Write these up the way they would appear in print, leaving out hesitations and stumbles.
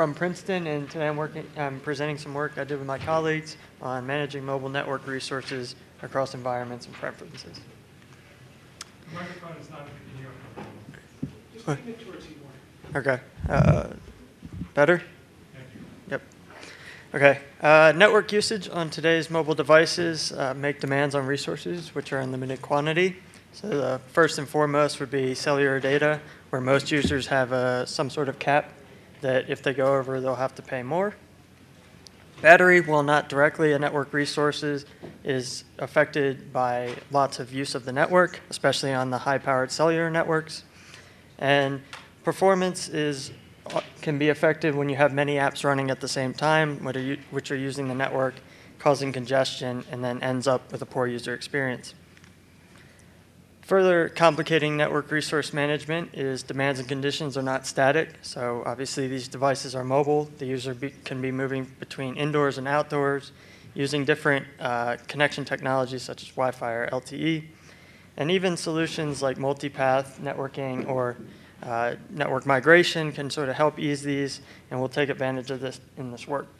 from Princeton, and today I'm presenting some work I did with my colleagues on managing mobile network resources across environments and preferences. The microphone is not in your Just bring it towards you more. Okay. Better? Thank you. Yep. Okay. Network usage on today's mobile devices make demands on resources which are in limited quantity. So the first and foremost would be cellular data, where most users have some sort of cap that if they go over, they'll have to pay more. Battery, while not directly a network resources, is affected by lots of use of the network, especially on the high-powered cellular networks. And performance can be affected when you have many apps running at the same time, which are using the network, causing congestion, and then ends up with a poor user experience. Further complicating network resource management is demands and conditions are not static. So obviously these devices are mobile. The user can be moving between indoors and outdoors using different connection technologies such as Wi-Fi or LTE. And even solutions like multipath networking or network migration can sort of help ease these, and we'll take advantage of this in this work.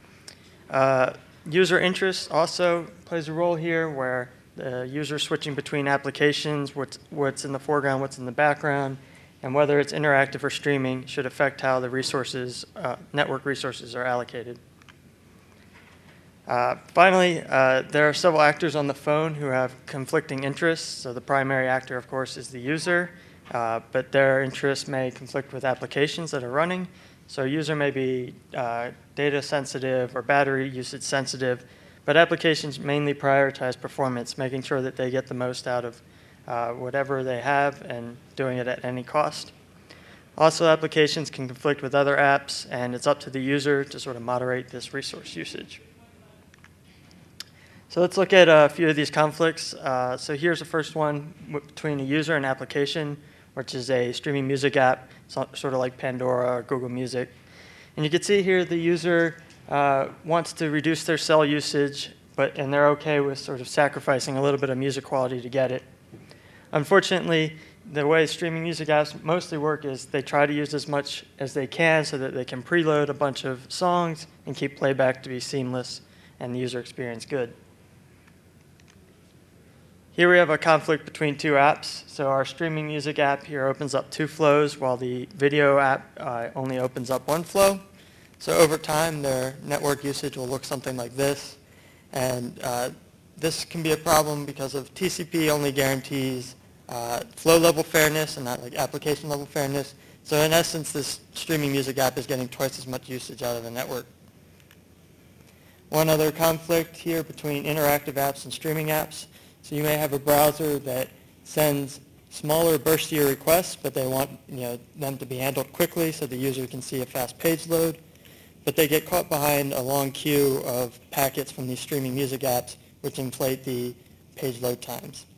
User interest also plays a role here, where the user switching between applications, what's in the foreground, what's in the background, and whether it's interactive or streaming should affect how the network resources are allocated. Finally, there are several actors on the phone who have conflicting interests. So the primary actor, of course, is the user, but their interests may conflict with applications that are running. So a user may be data sensitive or battery usage sensitive, but applications mainly prioritize performance, making sure that they get the most out of whatever they have and doing it at any cost. Also, applications can conflict with other apps, and it's up to the user to sort of moderate this resource usage. So let's look at a few of these conflicts. So here's the first one between a user and application, which is a streaming music app, sort of like Pandora or Google Music. And you can see here the user wants to reduce their cell usage, and they're okay with sort of sacrificing a little bit of music quality to get it. Unfortunately, the way streaming music apps mostly work is they try to use as much as they can so that they can preload a bunch of songs and keep playback to be seamless and the user experience good. Here we have a conflict between two apps. So our streaming music app here opens up two flows, while the video app only opens up one flow. So over time, their network usage will look something like this. And this can be a problem because of TCP only guarantees flow level fairness and not like application level fairness. So in essence, this streaming music app is getting twice as much usage out of the network. One other conflict here between interactive apps and streaming apps. So you may have a browser that sends smaller burstier requests, but they want them to be handled quickly so the user can see a fast page load. But they get caught behind a long queue of packets from these streaming music apps, which inflate the page load times.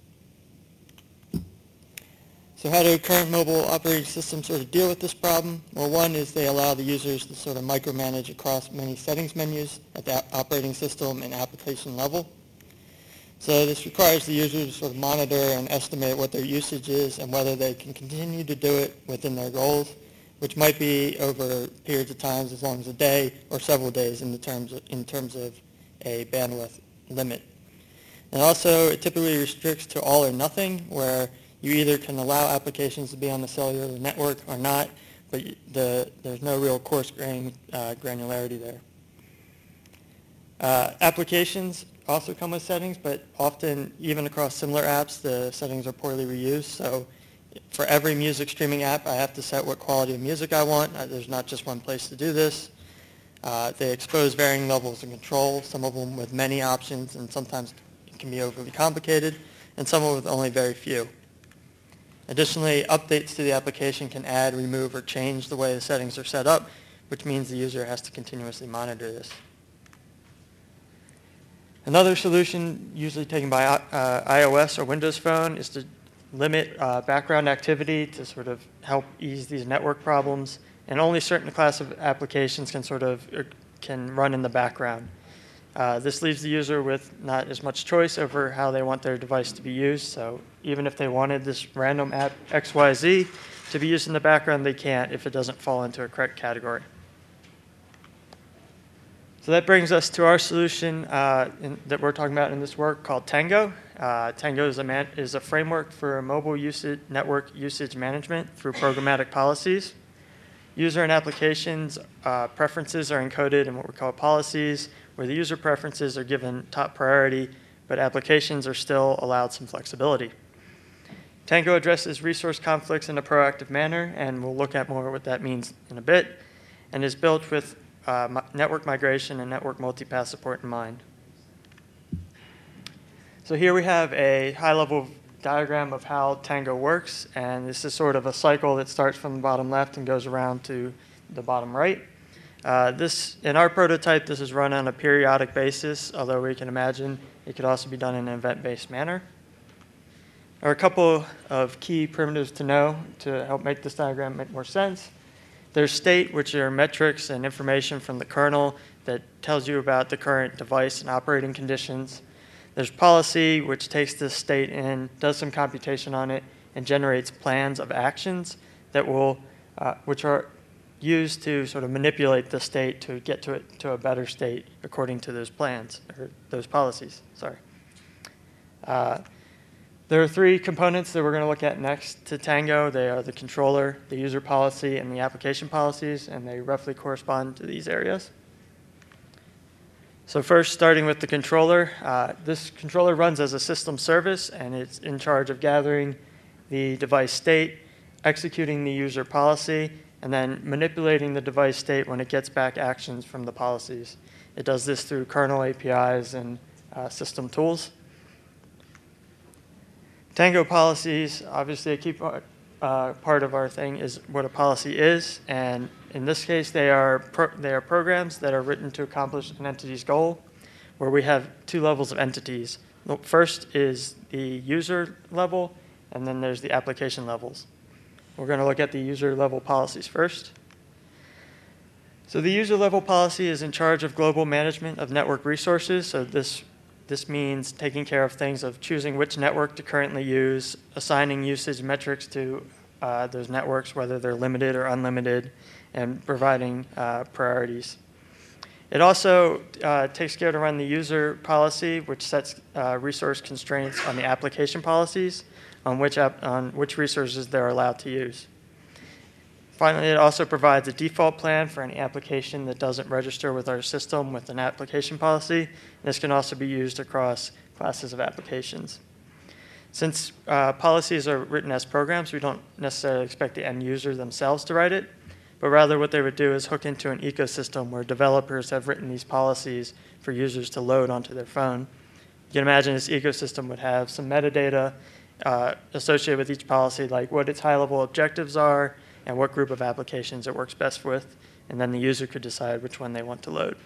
So how do current mobile operating systems sort of deal with this problem? Well, one is they allow the users to sort of micromanage across many settings menus at the operating system and application level. So this requires the user to sort of monitor and estimate what their usage is and whether they can continue to do it within their goals, which might be over periods of times as long as a day or several days in terms of a bandwidth limit. And also, it typically restricts to all or nothing, where you either can allow applications to be on the cellular network or not, but there's no real coarse-grained granularity there. Applications also come with settings, but often, even across similar apps, the settings are poorly reused. So for every music streaming app, I have to set what quality of music I want. There's not just one place to do this. They expose varying levels of control, some of them with many options, and sometimes it can be overly complicated, and some with only very few. Additionally, updates to the application can add, remove, or change the way the settings are set up, which means the user has to continuously monitor this. Another solution usually taken by iOS or Windows Phone is to limit background activity to sort of help ease these network problems. And only certain class of applications can run in the background. This leaves the user with not as much choice over how they want their device to be used. So even if they wanted this random app XYZ to be used in the background, they can't if it doesn't fall into a correct category. So that brings us to our solution that we're talking about in this work called Tango. Tango is a framework for mobile network usage management through programmatic policies. User and applications preferences are encoded in what we call policies, where the user preferences are given top priority, but applications are still allowed some flexibility. Tango addresses resource conflicts in a proactive manner, and we'll look at more what that means in a bit, and is built with network migration and network multipath support in mind. So here we have a high-level diagram of how Tango works, and this is sort of a cycle that starts from the bottom left and goes around to the bottom right. In our prototype, this is run on a periodic basis, although we can imagine it could also be done in an event-based manner. There are a couple of key primitives to know to help make this diagram make more sense. There's state, which are metrics and information from the kernel that tells you about the current device and operating conditions. There's policy, which takes this state in, does some computation on it, and generates plans of actions that which are used to sort of manipulate the state to get to a better state according to those plans, or those policies, sorry. There are three components that we're going to look at next to Tango. They are the controller, the user policy, and the application policies, and they roughly correspond to these areas. So first, starting with the controller, this controller runs as a system service, and it's in charge of gathering the device state, executing the user policy, and then manipulating the device state when it gets back actions from the policies. It does this through kernel APIs and system tools. Tango policies, obviously a key part of our thing is what a policy is, and in this case they are programs that are written to accomplish an entity's goal, where we have two levels of entities. First is the user level, and then there's the application levels. We're going to look at the user level policies first. So the user level policy is in charge of global management of network resources, so this means taking care of things of choosing which network to currently use, assigning usage metrics to those networks, whether they're limited or unlimited, and providing priorities. It also takes care to run the user policy, which sets resource constraints on the application policies on which resources they're allowed to use. Finally, it also provides a default plan for any application that doesn't register with our system with an application policy. This can also be used across classes of applications. Since policies are written as programs, we don't necessarily expect the end user themselves to write it, but rather what they would do is hook into an ecosystem where developers have written these policies for users to load onto their phone. You can imagine this ecosystem would have some metadata associated with each policy, like what its high-level objectives are, and what group of applications it works best with, and then the user could decide which one they want to load.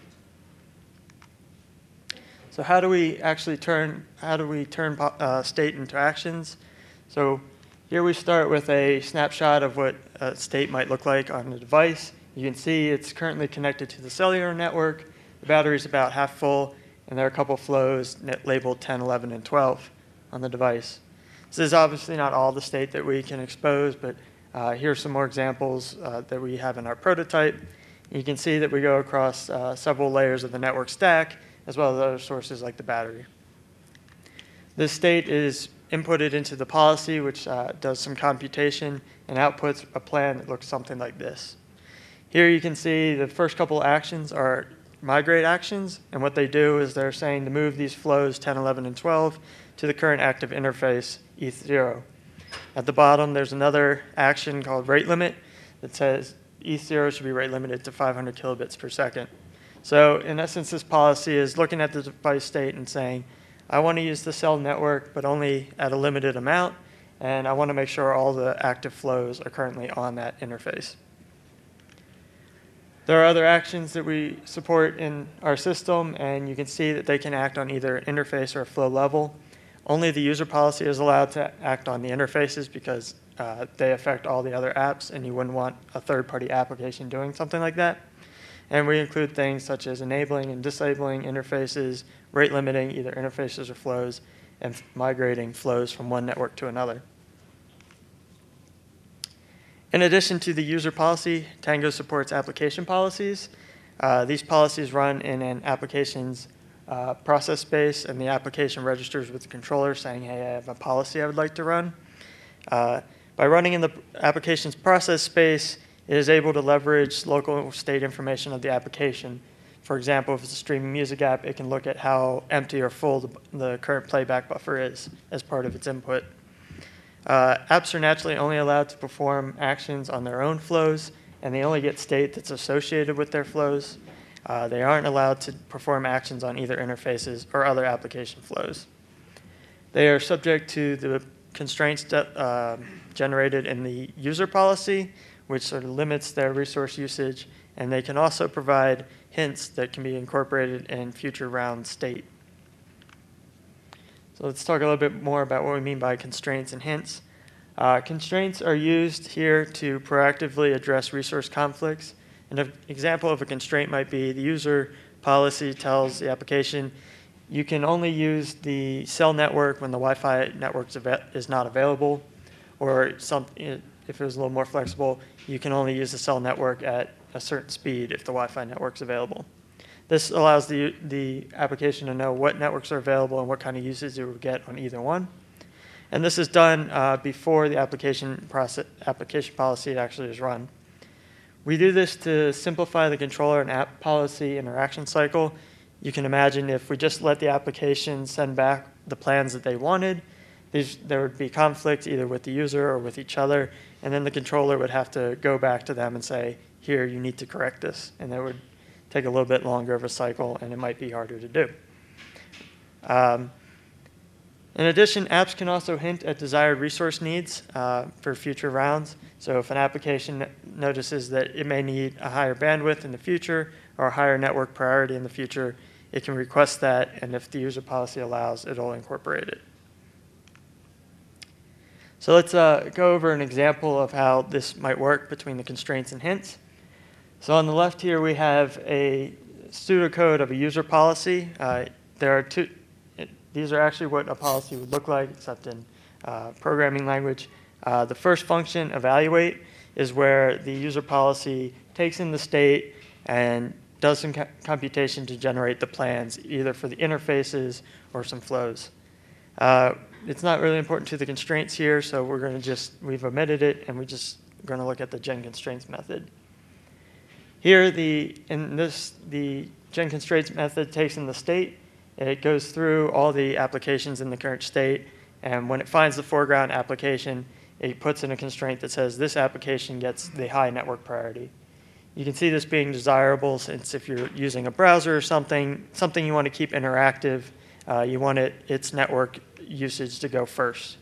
So how do we turn state into actions? So here we start with a snapshot of what a state might look like on the device. You can see it's currently connected to the cellular network. The battery's about half full, and there are a couple flows labeled 10, 11, and 12 on the device. This is obviously not all the state that we can expose, but here are some more examples that we have in our prototype. You can see that we go across several layers of the network stack, as well as other sources like the battery. This state is inputted into the policy, which does some computation and outputs a plan that looks something like this. Here you can see the first couple actions are migrate actions, and what they do is they're saying to move these flows 10, 11, and 12 to the current active interface, ETH0. At the bottom, there's another action called rate limit that says ETH0 should be rate limited to 500 kilobits per second. So in essence, this policy is looking at the device state and saying, I want to use the cell network, but only at a limited amount, and I want to make sure all the active flows are currently on that interface. There are other actions that we support in our system, and you can see that they can act on either interface or flow level. Only the user policy is allowed to act on the interfaces because they affect all the other apps, and you wouldn't want a third-party application doing something like that. And we include things such as enabling and disabling interfaces, rate limiting either interfaces or flows, and migrating flows from one network to another. In addition to the user policy, Tango supports application policies. These policies run in an application's process space, and the application registers with the controller saying, hey, I have a policy I would like to run. By running in the application's process space, it is able to leverage local state information of the application. For example, if it's a streaming music app, it can look at how empty or full the current playback buffer is as part of its input. Apps are naturally only allowed to perform actions on their own flows, and they only get state that's associated with their flows. They aren't allowed to perform actions on either interfaces or other application flows. They are subject to the constraints generated in the user policy, which sort of limits their resource usage, and they can also provide hints that can be incorporated in future round state. So let's talk a little bit more about what we mean by constraints and hints. Constraints are used here to proactively address resource conflicts. An example of a constraint might be the user policy tells the application, you can only use the cell network when the Wi-Fi network is not available, or if it was a little more flexible, you can only use the cell network at a certain speed if the Wi-Fi network is available. This allows the application to know what networks are available and what kind of usage it would get on either one. And this is done before the application policy actually is run. We do this to simplify the controller and app policy interaction cycle. You can imagine if we just let the application send back the plans that they wanted, there would be conflict either with the user or with each other, and then the controller would have to go back to them and say, here, you need to correct this. And that would take a little bit longer of a cycle, and it might be harder to do. In addition, apps can also hint at desired resource needs for future rounds. So if an application notices that it may need a higher bandwidth in the future or a higher network priority in the future, it can request that, and if the user policy allows, it'll incorporate it. So let's go over an example of how this might work between the constraints and hints. So on the left here, we have a pseudocode of a user policy. There are two. These are actually what a policy would look like, except in programming language. The first function, evaluate, is where the user policy takes in the state and does some computation to generate the plans, either for the interfaces or some flows. It's not really important to the constraints here, so we've omitted it, and we're just going to look at the gen constraints method. Here, the gen constraints method takes in the state. It goes through all the applications in the current state, and when it finds the foreground application, it puts in a constraint that says this application gets the high network priority. You can see this being desirable since if you're using a browser or something you want to keep interactive, you want its network usage to go first.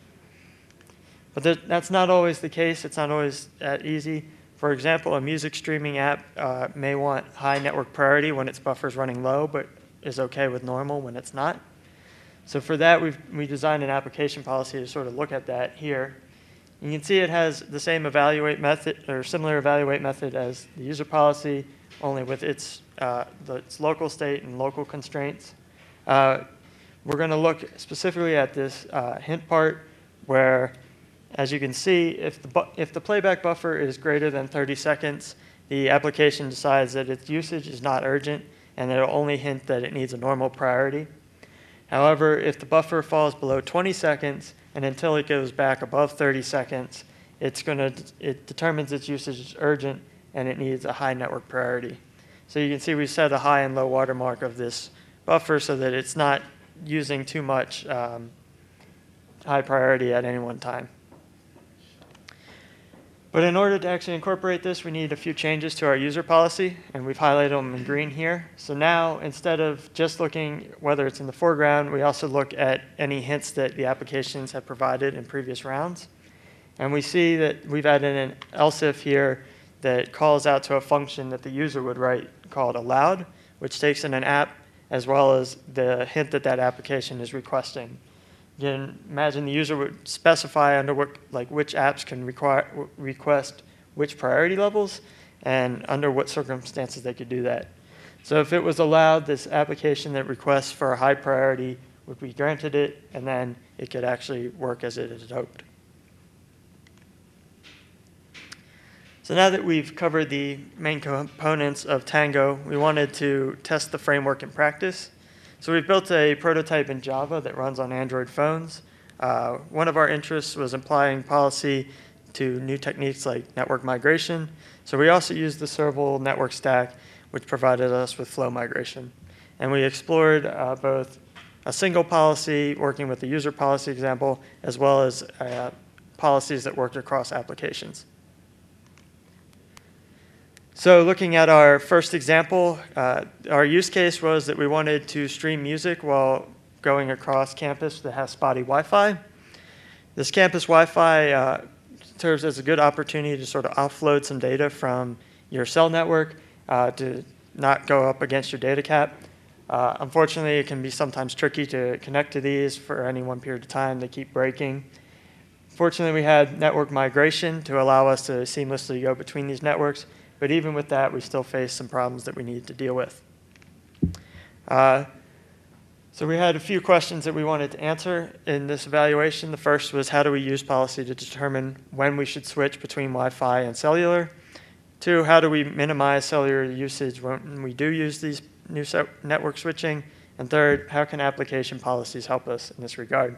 But that's not always the case. It's not always that easy. For example, a music streaming app may want high network priority when its buffer is running low, but is okay with normal when it's not. So for that, we designed an application policy to sort of look at that here. You can see it has the same evaluate method, or similar evaluate method as the user policy, only with its local state and local constraints. We're going to look specifically at this hint part where, as you can see, if the playback buffer is greater than 30 seconds, the application decides that its usage is not urgent, and it'll only hint that it needs a normal priority. However, if the buffer falls below 20 seconds, and until it goes back above 30 seconds, it determines its usage is urgent, and it needs a high network priority. So you can see we set a high and low watermark of this buffer so that it's not using too much high priority at any one time. But in order to actually incorporate this, we need a few changes to our user policy, and we've highlighted them in green here. So now, instead of just looking whether it's in the foreground, we also look at any hints that the applications have provided in previous rounds. And we see that we've added an else if here that calls out to a function that the user would write called allowed, which takes in an app as well as the hint that that application is requesting. You can imagine the user would specify under which apps can request which priority levels and under what circumstances they could do that. So if it was allowed, this application that requests for a high priority would be granted it, and then it could actually work as it had hoped. So now that we've covered the main components of Tango, we wanted to test the framework in practice. So we've built a prototype in Java that runs on Android phones. One of our interests was applying policy to new techniques like network migration. So we also used the Serval network stack, which provided us with flow migration. And we explored both a single policy working with the user policy example, as well as policies that worked across applications. So looking at our first example, our use case was that we wanted to stream music while going across campus that has spotty Wi-Fi. This campus Wi-Fi serves as a good opportunity to sort of offload some data from your cell network to not go up against your data cap. Unfortunately, it can be sometimes tricky to connect to these for any one period of time. They keep breaking. Fortunately, we had network migration to allow us to seamlessly go between these networks. But even with that, we still faced some problems that we needed to deal with. So we had a few questions that we wanted to answer in this evaluation. The first was, how do we use policy to determine when we should switch between Wi-Fi and cellular? 2, how do we minimize cellular usage when we do use these new network switching? And 3rd, how can application policies help us in this regard?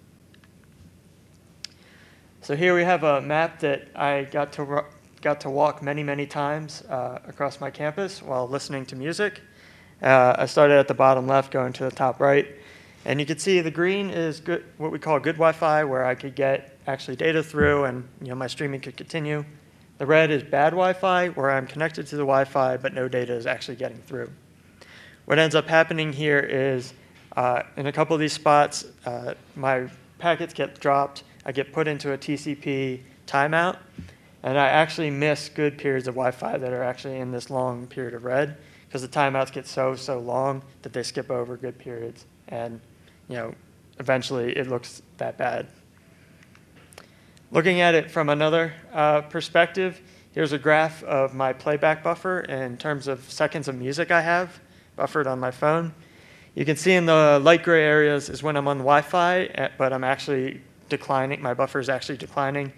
So here we have a map that I got to walk many, many times across my campus while listening to music. I started at the bottom left, going to the top right. And you can see the green is good, what we call good Wi-Fi, where I could get actually data through and my streaming could continue. The red is bad Wi-Fi, where I'm connected to the Wi-Fi, but no data is actually getting through. What ends up happening here is in a couple of these spots, my packets get dropped. I get put into a TCP timeout. And I actually miss good periods of Wi-Fi that are actually in this long period of red, because the timeouts get so long that they skip over good periods. And eventually it looks that bad. Looking at it from another perspective, here's a graph of my playback buffer in terms of seconds of music I have buffered on my phone. You can see in the light gray areas is when I'm on Wi-Fi, but I'm actually declining. My buffer is actually declining.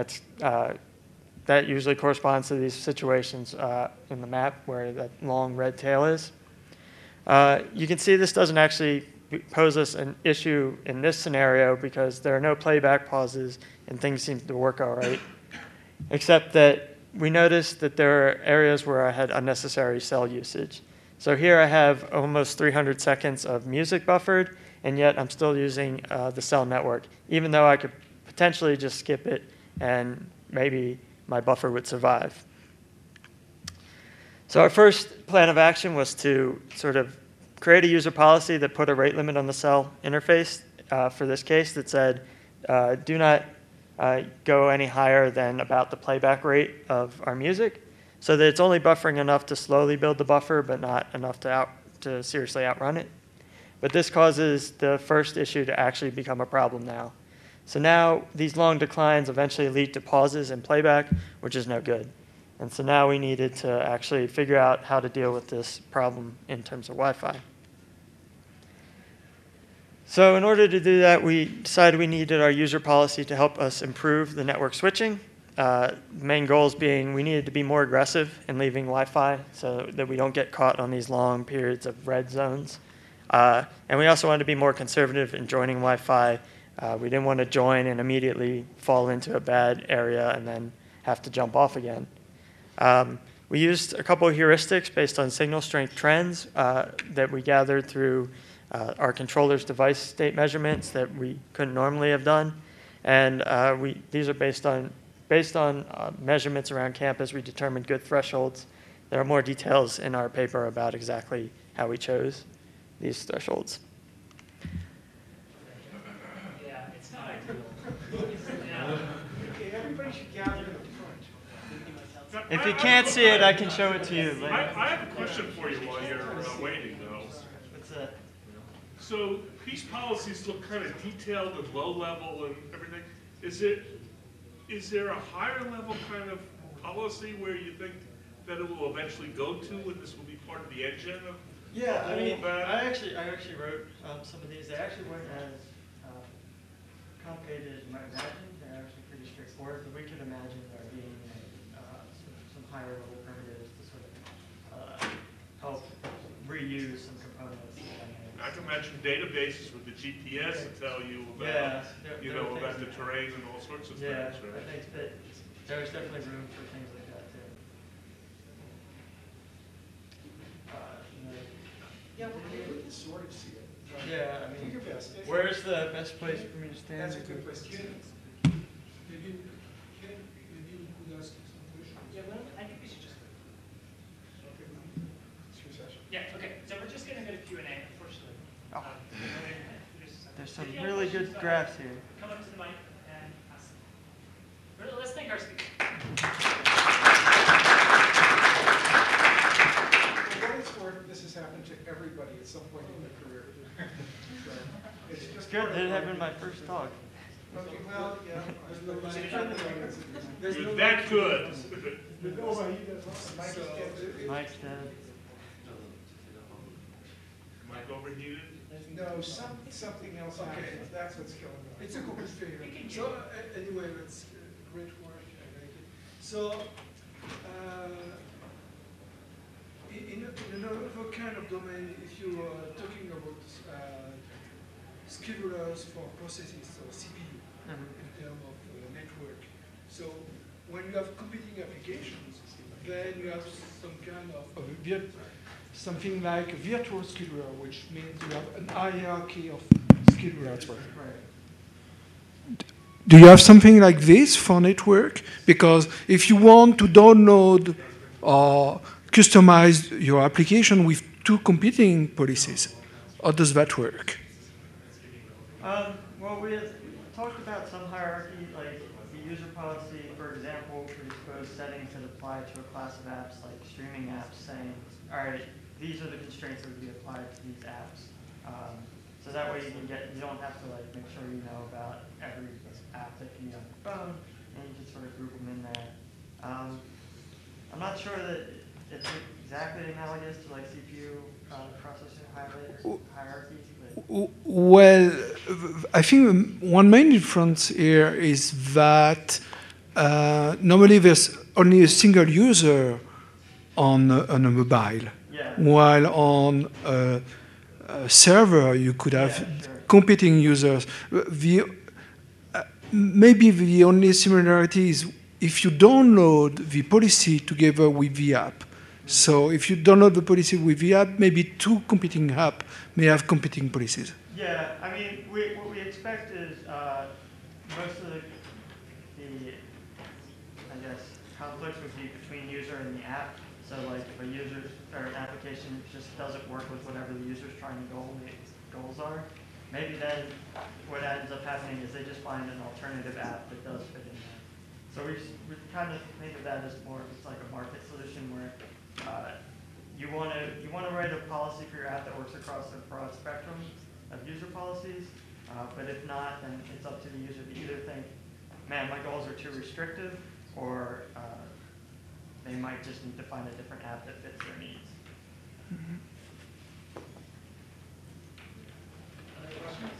That usually corresponds to these situations in the map where that long red tail is. You can see this doesn't actually pose us an issue in this scenario because there are no playback pauses and things seem to work all right, except that we noticed that there are areas where I had unnecessary cell usage. So here I have almost 300 seconds of music buffered, and yet I'm still using the cell network, even though I could potentially just skip it and maybe my buffer would survive. So our first plan of action was to sort of create a user policy that put a rate limit on the cell interface for this case that said, do not go any higher than about the playback rate of our music, so that it's only buffering enough to slowly build the buffer, but not enough to seriously outrun it. But this causes the first issue to actually become a problem now. So now these long declines eventually lead to pauses in playback, which is no good. And so now we needed to actually figure out how to deal with this problem in terms of Wi-Fi. So in order to do that, we decided we needed our user policy to help us improve the network switching. The main goals being we needed to be more aggressive in leaving Wi-Fi so that we don't get caught on these long periods of red zones. And we also wanted to be more conservative in joining Wi-Fi. We didn't want to join and immediately fall into a bad area and then have to jump off again. We used a couple of heuristics based on signal strength trends that we gathered through our controller's device state measurements that we couldn't normally have done. And these are based on measurements around campus. We determined good thresholds. There are more details in our paper about exactly how we chose these thresholds. Yeah, it's not ideal. Okay, everybody should gather in the front. If you can't see it, I can show it to you later. I have a question for you while you're waiting, though. What's that? So these policies look kind of detailed and low level and everything. Is there a higher level kind of policy where you think that it will eventually go to, and this will be part of the engine of? Yeah, I mean, I actually wrote some of these. They actually weren't as complicated as you might imagine. They're actually pretty straightforward, but we could imagine there being a higher level primitives to sort of help reuse some components. I can imagine databases with the GPS to tell you about, Yeah, you there know, are about things the like terrain and all sorts of Yeah, things, I right? think that there's definitely room for things like that too. You know, Yeah, well, we can sort of see it. yeah, I Do mean, your best. where's the best place for me to stand? That's a good place to stand. Maybe we could ask some questions. Yeah, well, I think we should just, It's your session. yeah, okay, so we're just gonna go to Q&A, unfortunately. Oh. There's There's some if you have really questions, good graphs here. Come up to the mic and ask them. Let's thank our speaker. For what it's worth, this has happened to everybody at some point in their career. So, it's It's just good, part of it life. happened my first talk. Okay, well, yeah. There's no It's a light. friendly audience. There's no You're that good. With overheat as well. Mike is dead. Mike's dead. Mic overheated? No, something else happened. That's what's killing me. It's a complete failure. We can So anyway, that's great work. I like it. So in another kind of domain, if you are talking about schedulers for processes, so CPU in terms of network. So when you have competing applications, then you have some kind of something like a virtual scheduler, which means you have an hierarchy of schedulers. Do you have something like this for network? Because if you want to download or customize your application with two competing policies, how does that work? Well, we had talked about some hierarchy, like the user policy, for example, predispose settings that apply to a class of apps, like streaming apps, saying, all right, these are the constraints that would be applied to these apps. So that way you don't have to like make sure you know about every app that you need on your phone, and you can sort of group them in there. I'm not sure that it's exactly analogous to like CPU processor hierarchies, but Well, I think one main difference here is that normally there's only a single user on a mobile, yeah. while on a server you could have Yeah, sure. competing users. Maybe the only similarity is if you download the policy together with the app. So if you download the policy with the app, maybe two competing apps may have competing policies. Yeah, I mean, what we expect is most of the, I guess, conflicts would be between user and the app. So like if a user or an application just doesn't work with whatever the user's trying to goals are, maybe then what ends up happening is they just find an alternative app that does fit in there. So we kind of think of that as more of it's like a market solution where you want to write a policy for your app that works across a broad spectrum of user policies, but if not, then it's up to the user to either think, man, my goals are too restrictive, or they might just need to find a different app that fits their needs. Other questions?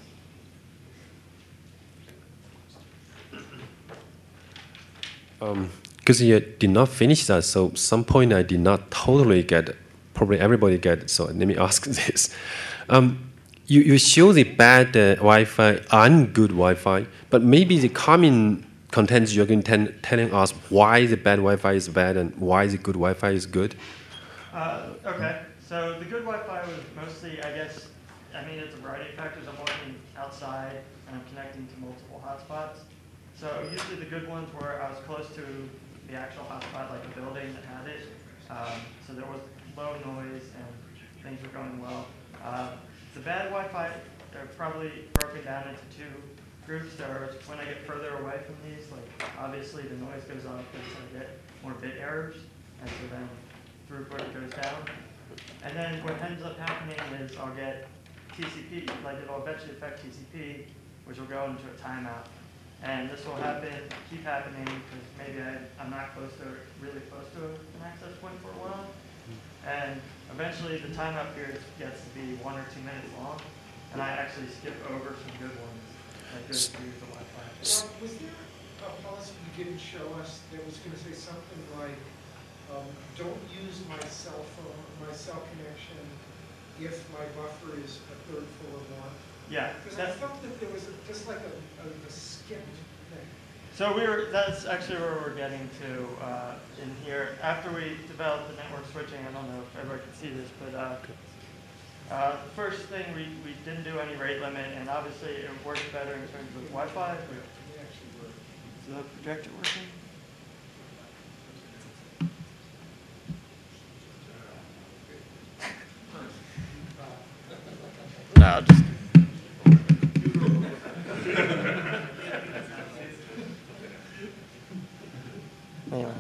Because you did not finish that, so some point I did not totally get it. Probably everybody get it, so let me ask this. You show the bad Wi-Fi and good Wi-Fi, but maybe the common contents you're going to telling us why the bad Wi-Fi is bad and why the good Wi-Fi is good? Okay, so the good Wi-Fi was mostly, I guess, I mean, it's a variety of factors. I'm working outside and I'm connecting to multiple hotspots. So usually the good ones were I was close to the actual hotspot, like a building that had it. So there was low noise and things were going well. The bad Wi-Fi are probably broken down into two groups. There are when I get further away from these, like obviously the noise goes up as I get more bit errors, and so then throughput goes down. And then what ends up happening is I'll get TCP, like it'll eventually affect TCP, which will go into a timeout. And this will keep happening because maybe I'm not really close to an access point for a while. And eventually the timeout period gets to be 1 or 2 minutes long, and I actually skip over some good ones that go through the Wi-Fi. Was there a policy you didn't show us that was going to say something like Don't use my cell phone, my cell connection if my buffer is a third full or more? Yeah. Because I felt that there was just like a skipped thing. So that's actually where we're getting to in here. After we developed the network switching, I don't know if everybody can see this, but the first thing, we didn't do any rate limit, and obviously it works better in terms of Wi-Fi. Is the projector working? No, I'll just... Anyway,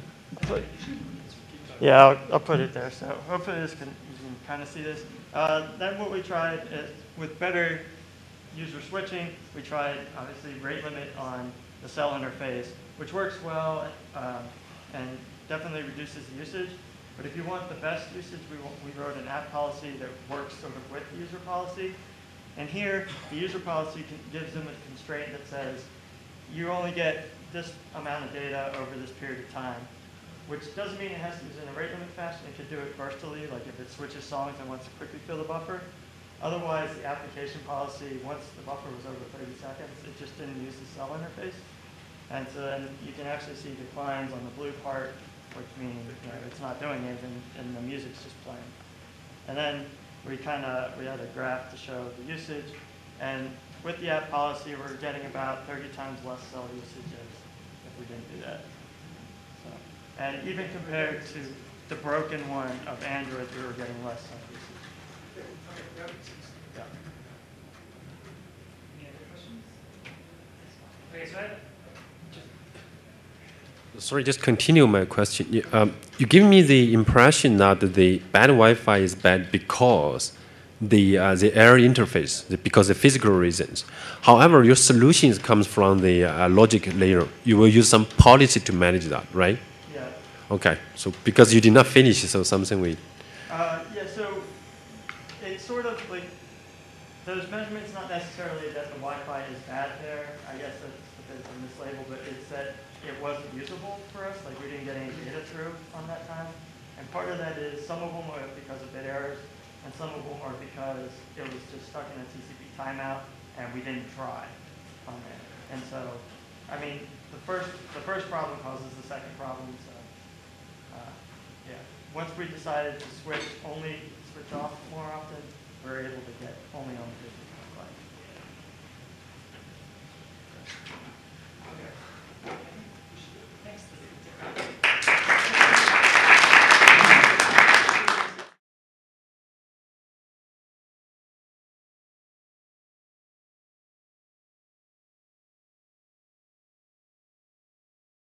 yeah, I'll put it there. So hopefully you can kind of see this. Then what we tried is, with better user switching, we tried obviously rate limit on the cell interface, which works well and definitely reduces the usage. But if you want the best usage, we wrote an app policy that works sort of with the user policy. And here, the user policy gives them a constraint that says, you only get this amount of data over this period of time, which doesn't mean it has to use in a rate limit fashion. It could do it burstily, like if it switches songs and wants to quickly fill the buffer. Otherwise, the application policy, once the buffer was over 30 seconds, it just didn't use the cell interface. And so then you can actually see declines on the blue part, which means it's not doing anything, and the music's just playing. And then we had a graph to show the usage, and with the app policy, we're getting about 30 times less cell usage if we didn't do that. So, and even compared to the broken one of Android, we were getting less cell usage. Yeah. Any other questions? Okay, so Sorry, just continue my question. You give me the impression that the bad Wi-Fi is bad because the error interface, because of physical reasons. However, your solutions comes from the logic layer. You will use some policy to manage that, right? Yeah. Okay. So because you did not finish, so something we. Yeah. So it's sort of like those measurements. Not necessarily that the Wi-Fi is bad there. I guess that's a bit of a mislabel, but it's that it wasn't usable for us. Like we didn't get any data through on that time. And part of that is some of them are because of bit errors, and some of them are because it was just stuck in a TCP timeout, and we didn't try on it. And so, I mean, the first problem causes the second problem. So, yeah. Once we decided to switch off more often, we were able to get only on the business.